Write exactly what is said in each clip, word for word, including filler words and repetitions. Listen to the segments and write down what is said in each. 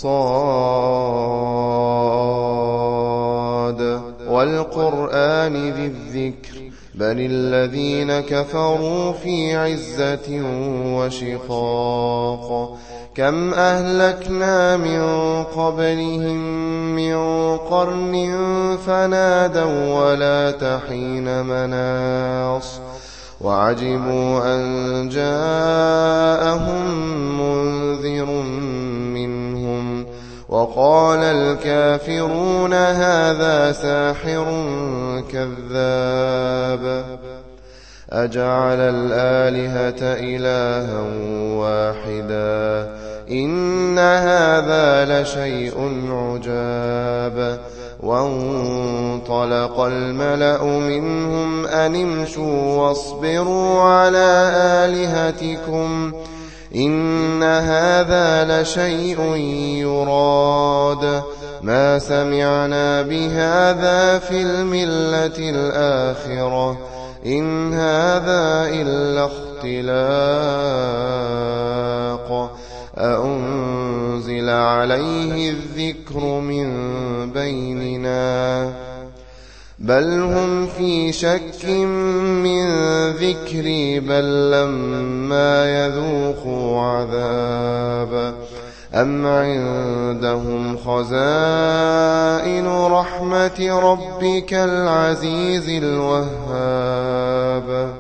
صاد والقرآن ذي الذكر بل الذين كفروا في عزة وشقاق كم أهلكنا من قبلهم من قرن فنادوا ولا تحين مناص وعجبوا أن جاءهم منذر منهم وقال الكافرون هذا ساحر كذاب أجعل الآلهة إلها واحدا إن هذا لشيء عجاب وانطلق الملأ منهم أن امشوا واصبروا على آلهتكم إن هذا لشيء يراد ما سمعنا بهذا في الملة الآخرة إن هذا إلا اختلاق أأنزل عليه الذكر من بيننا بل هم في شك من ذكري بل لما يذوقوا عذاب أم عندهم خزائن رحمة ربك العزيز الوهاب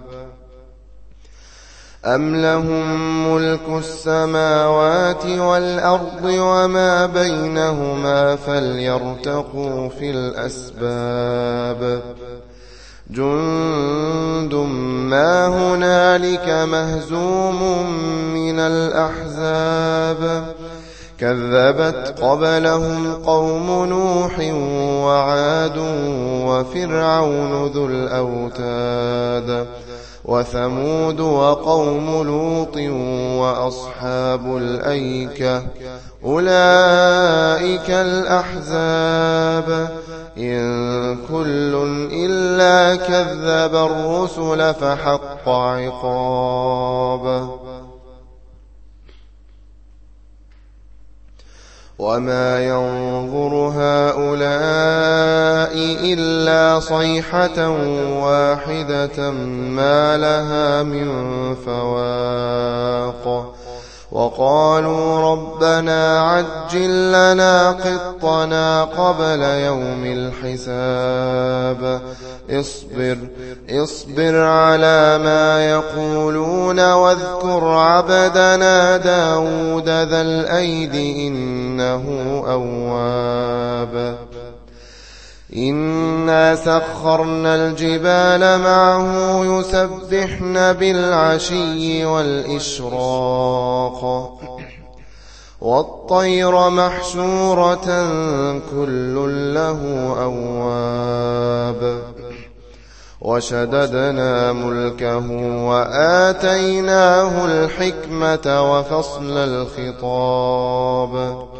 أم لهم ملك السماوات والأرض وما بينهما فليرتقوا في الأسباب جند ما هنالك مهزوم من الأحزاب كذبت قبلهم قوم نوح وعاد وفرعون ذو الأوتاد وثمود وقوم لوط وأصحاب الأيكة أولئك الأحزاب إن كل إلا كذب الرسل فحق عقاب وما ينظر هؤلاء إلا صيحة واحدة ما لها من فواق وقالوا ربنا عجل لنا قطنا قبل يوم الحساب اصبر اصبر على ما يقولون واذكر عبدنا داود ذا الأيد إنه أواب إنا سخرنا الجبال معه يسبحن بالعشي والإشراق والطير محشورة كل له أواب وشددنا ملكه وآتيناه الحكمة وفصل الخطاب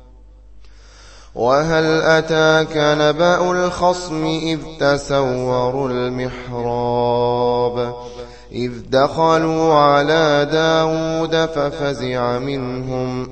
وهل أتاك نبأ الخصم إذ تسوروا المحراب إذ دخلوا على داود ففزع منهم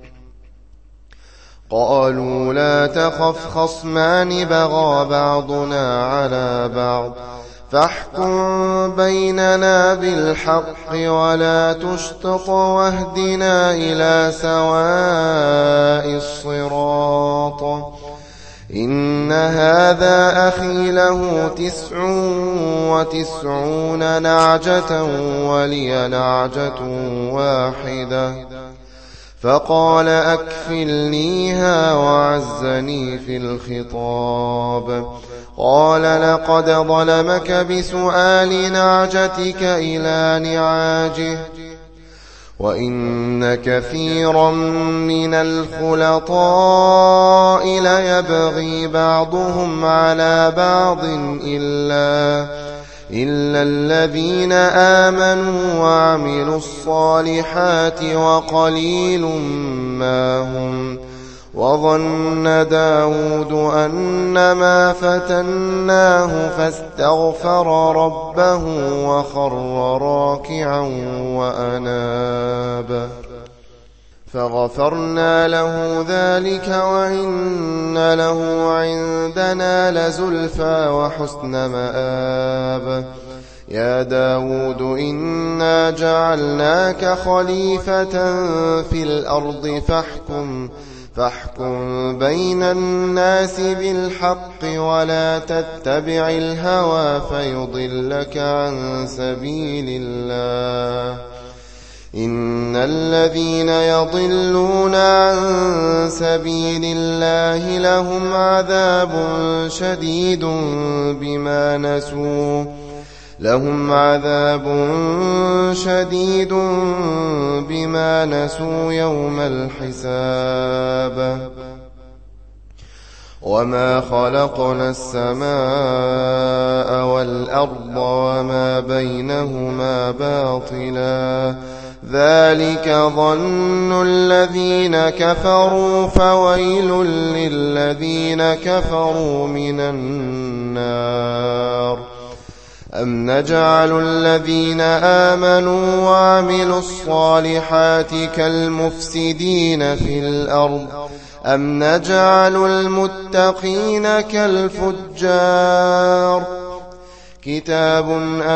قالوا لا تخف خصمان بغى بعضنا على بعض فاحكم بيننا بالحق ولا تشطط واهدنا إلى سواء الصراط إن هذا أخي له تسع وتسعون نعجة ولي نعجة واحدة فقال أكفلنيها وعزني في الخطاب قال لقد ظلمك بسؤال نعجتك إلى نعاجه وإن كثيرا من الخلطاء ليبغي بعضهم على بعض إلا إلا الذين آمنوا وعملوا الصالحات وقليل ما هم وظن داود أنما فتناه فاستغفر ربه وخر راكعا وأناب فغفرنا له ذلك وإن له عندنا لزلفى وحسن مآب يا داود إنا جعلناك خليفة في الأرض فاحكم فاحكم بين الناس بالحق ولا تتبع الهوى فيضلك عن سبيل الله إن الذين يضلون عن سبيل الله لهم عذاب شديد بما نسوا لهم عذاب شديد بما نسوا يوم الحساب وما خلقنا السماء والأرض وما بينهما باطلا ذلك ظن الذين كفروا فويل للذين كفروا من النار أم نجعل الذين آمنوا وعملوا الصالحات كالمفسدين في الأرض أم نجعل المتقين كالفجار كتاب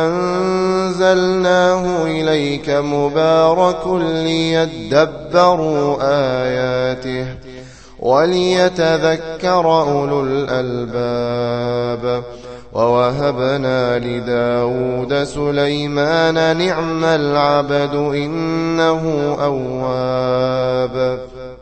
أنزلناه إليك مبارك ليدبروا آياته وليتذكر أولو الألباب ووهبنا لداود سليمان نعم العبد إنه أواب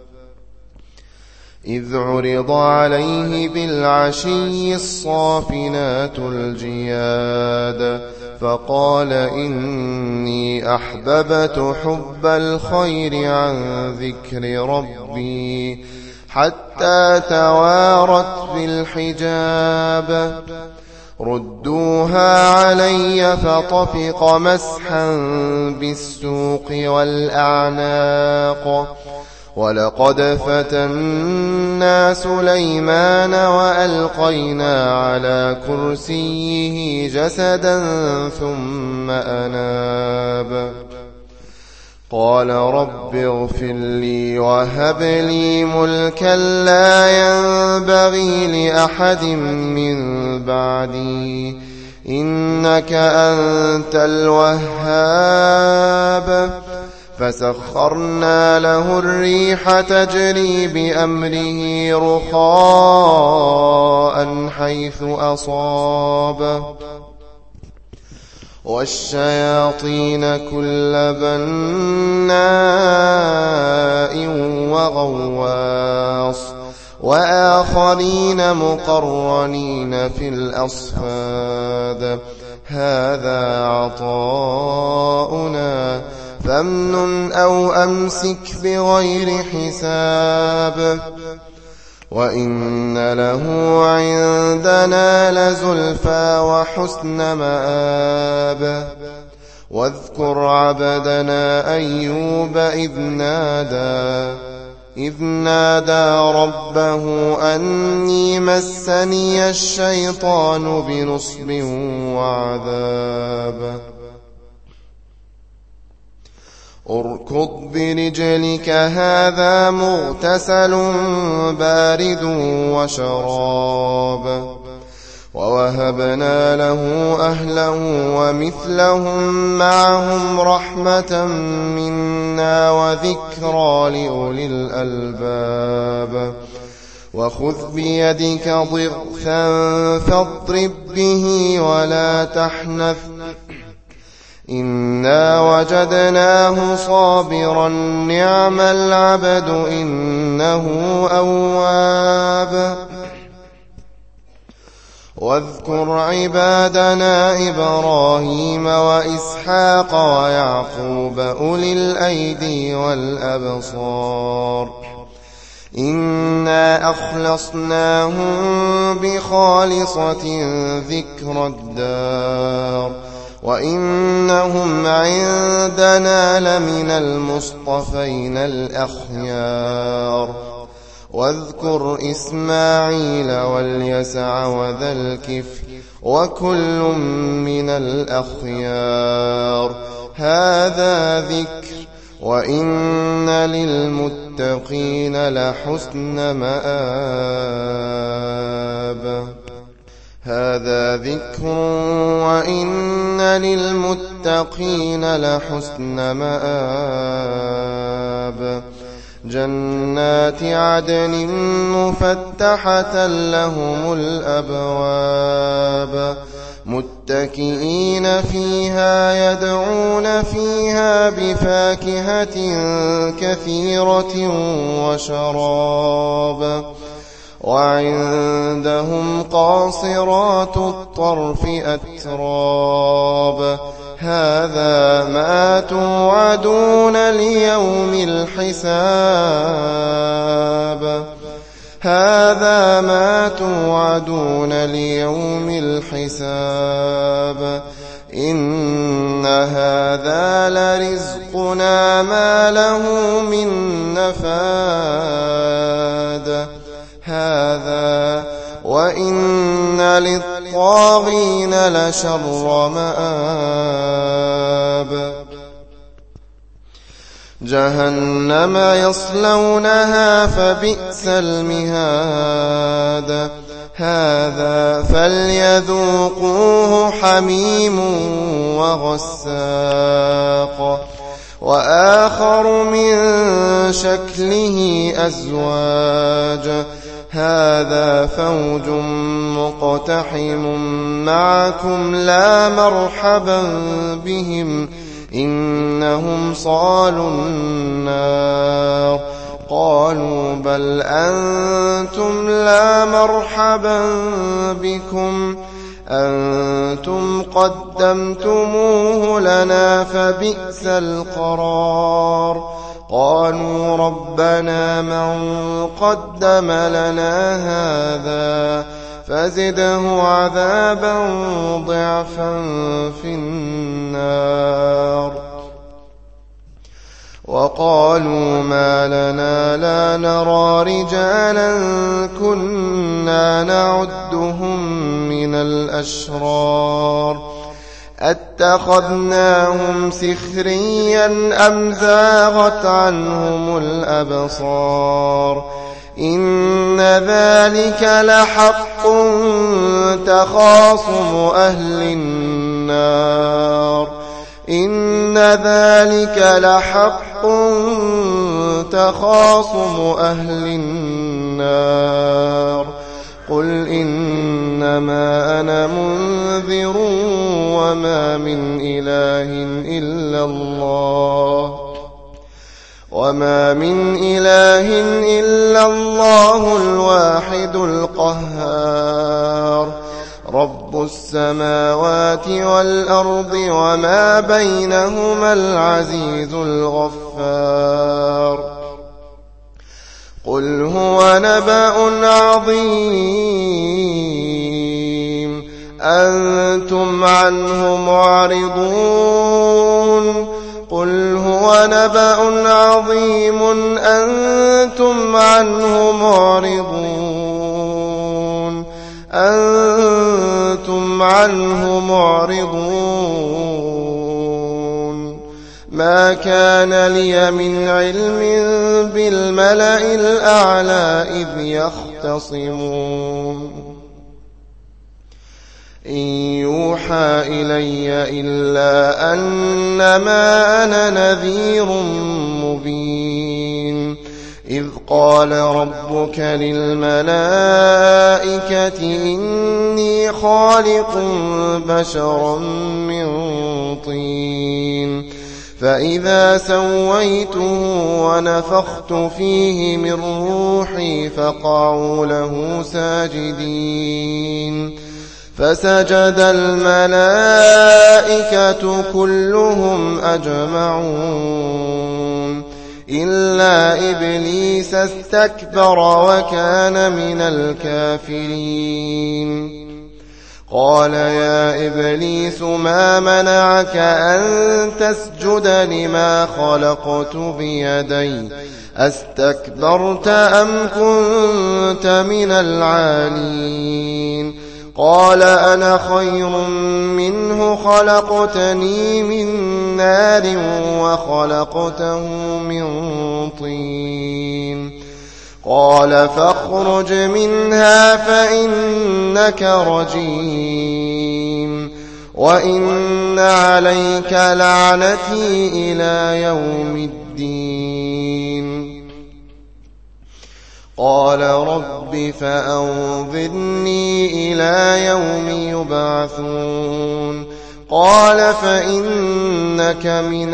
إذ عرض عليه بالعشي الصافنات الجياد فقال إني أحببت حب الخير عن ذكر ربي حتى توارت بالحجاب ردوها علي فطفق مسحا بالسوق والأعناق ولقد فتنا سليمان وألقينا على كرسيه جسدا ثم أناب قال رب اغفر لي وهب لي ملكا لا ينبغي لأحد من بعدي إنك أنت الوهاب فسخرنا له الريح تجري بأمره رخاء حيث أصاب والشياطين كل بناء وغواص وآخرين مقرنين في الأصفاد هذا عطاؤنا فامنن أو أمسك بغير حساب وإن له عندنا لزلفى وحسن مآب واذكر عبدنا أيوب إذ نادى إذ نادى ربه أني مسني الشيطان بنصب وعذاب اركض برجلك هذا مغتسل بارد وشراب ووهبنا له أهله ومثلهم معهم رحمة منا وذكرى لأولي الألباب وخذ بيدك ضغثا فاضرب به ولا تحنث إنا وجدناه صابرا نعم العبد إنه أواب واذكر عبادنا إبراهيم وإسحاق ويعقوب أولي الأيدي والأبصار إنا أخلصناهم بخالصة ذكر الدار وإنهم عندنا لمن المصطفين الأخيار واذكر إسماعيل واليسع وذا الكفل وكل من الأخيار هذا ذكر وإن للمتقين لحسن مآب. هذا ذكر وإن للمتقين لحسن مآب. جنات عدن مفتحة لهم الأبواب متكئين فيها يدعون فيها بفاكهة كثيرة وشراب. وعندهم قاصرات الطرف أتراب. هذا ما توعدون ليوم الحساب. هذا ما توعدون ليوم الحساب. إن هذا لرزقنا ما له من نفاد. هذا وإن للطاغين لشر مآب. جهنم يصلونها فبئس المهاد. هذا فليذوقوه حميم وغساق وآخر من شكله أزواج. هذا فوج مقتحم معكم لا مرحبا بهم إنهم صالوا النار. قالوا بل أنتم لا مرحبا بكم أنتم قدمتموه لنا فبئس القرار. قالوا ربنا من قدم لنا هذا فزده عذابا ضعفا في النار. وقالوا ما لنا لا نرى رجالا كنا نعدهم من الأشرار أتخذناهم سخريا أم زاغت عنهم الأبصار. إن ذلك لحق تخاصم أهل النار. إن ذلك لحق تخاصم أهل النار. قل إنما أنا منذر وما من إله إلا الله وما من إله إلا الله الواحد القهار. رب السماوات والأرض وما بينهما العزيز الغفار. قل هو نبأ عظيم أنتم عنه معرضون. قل هو نبأ عظيم أنتم عنه معرضون. أنتم عنه معرضون. ما كان لي من علم بالملأ الأعلى إذ يختصمون. إن يوحى إلي إلا أنما أنا نذير مبين. إذ قال ربك للملائكة إني خالق بشرا من طين فإذا سويته ونفخت فيه من روحي فقعوا له ساجدين. فسجد الملائكة كلهم أجمعون إلا إبليس استكبر وكان من الكافرين. قال يا إبليس ما منعك أن تسجد لما خلقت بيدي أستكبرت أم كنت من العالين. قال أنا خير منه خلقتني من نار وخلقته من طين قال فاخرج منها فإنك رجيم وإن عليك لعنتي إلى يوم الدين قال رب فأنظرني إلى يوم يبعثون قال فإنك من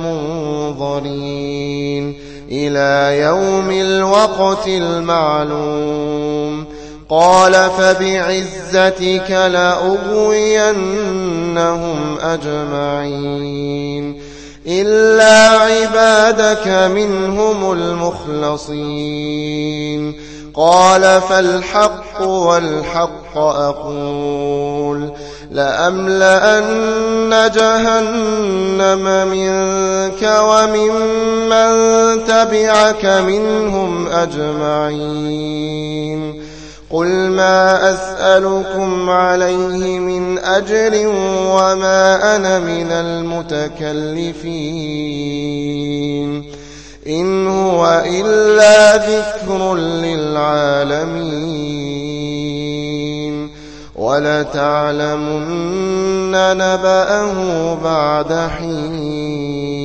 المنظرين إلى يوم الوقت المعلوم قال فبعزتك لأغوينهم أجمعين إلا عبادك منهم المخلصين قال فالحق والحق أقول لأملأن جهنم منك وممن تبعك منهم أجمعين قل ما أسألكم عليه من أجر وما أنا من المتكلفين إن هو إلا ذكر للعالمين ولتعلمن نبأه بعد حين